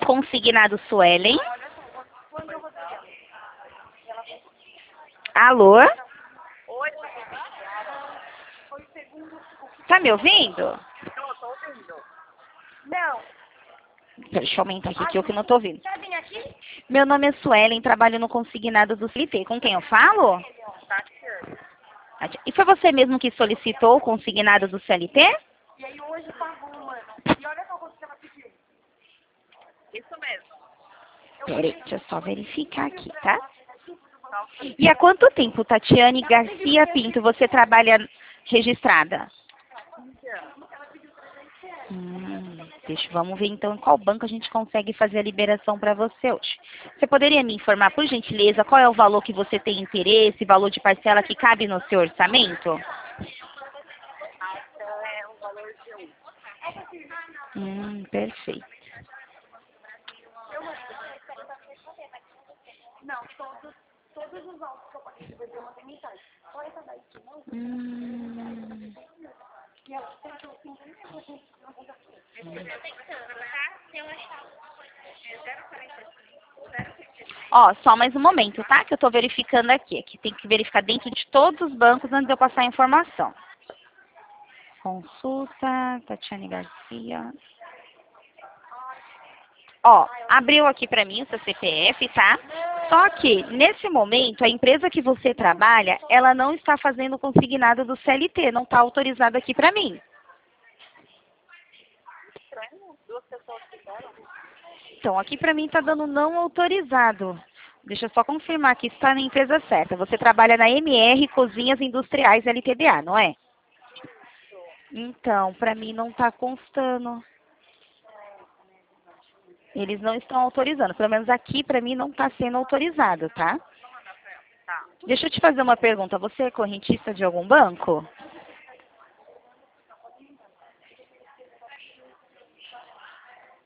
Consignado Suelen. Alô? Tá me ouvindo? Não. Deixa eu aumentar aqui que eu que não tô ouvindo. Quer vir aqui? Meu nome é Suelen, trabalho no Consignado do CLT. Com quem eu falo? E foi você mesmo que solicitou o consignado do CLT? E aí hoje pagou, mano. E olha só quanto que ela pediu. Isso mesmo. Peraí, deixa eu só verificar aqui, tá? E há quanto tempo, Tatiane Garcia Pinto, você trabalha registrada? Vamos ver então em qual banco a gente consegue fazer a liberação para você hoje. Você poderia me informar, por gentileza, qual é o valor que você tem interesse, valor de parcela que cabe no seu orçamento? É um valor de Perfeito. Não, todos os autos que eu paguei vai ter uma metade. Só essa daí que não. E ela tem que ter 50%. Ó, só mais um momento, tá? Que eu tô verificando aqui. Aqui tem que verificar dentro de todos os bancos antes de eu passar a informação. Consulta, Tatiane Garcia. Ó, abriu aqui pra mim o seu CPF, tá? Só que, nesse momento, a empresa que você trabalha, ela não está fazendo consignado do CLT, não está autorizada aqui pra mim. Então, aqui pra mim tá dando não autorizado. Deixa eu só confirmar que está na empresa certa. Você trabalha na MR Cozinhas Industriais LTDA, não é? Então, pra mim não tá constando. Eles não estão autorizando. Pelo menos aqui pra mim não tá sendo autorizado, tá? Deixa eu te fazer uma pergunta. Você é correntista de algum banco?